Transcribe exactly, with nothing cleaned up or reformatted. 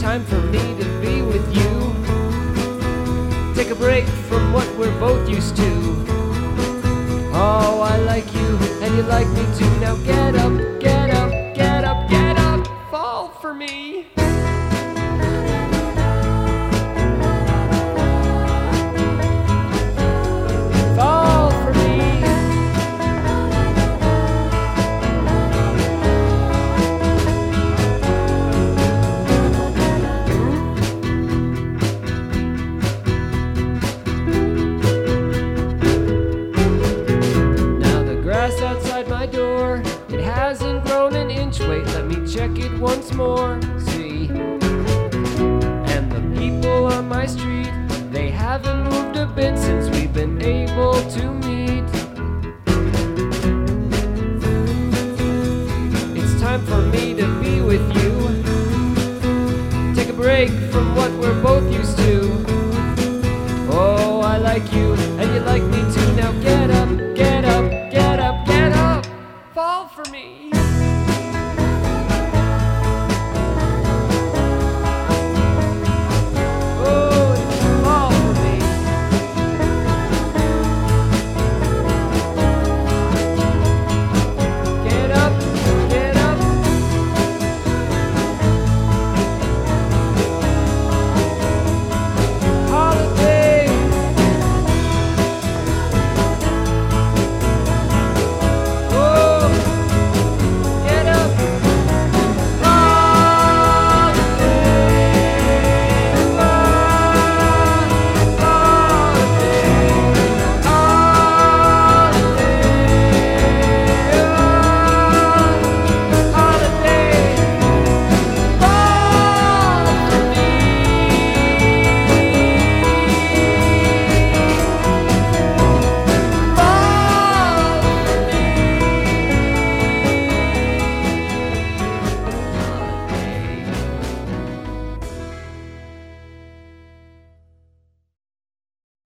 time for me to be with you. Take a break from what we're both used to. Oh, I like you, and you like me too. Now get up, get up, get up, get up, fall for me. Fall for me. Outside my door, it hasn't grown an inch. Wait, let me check it once more. See, and the people on my street, they haven't moved a bit since we've been able to meet. It's time for me to be with you. Take a break from what we're both used to. Oh, I like you,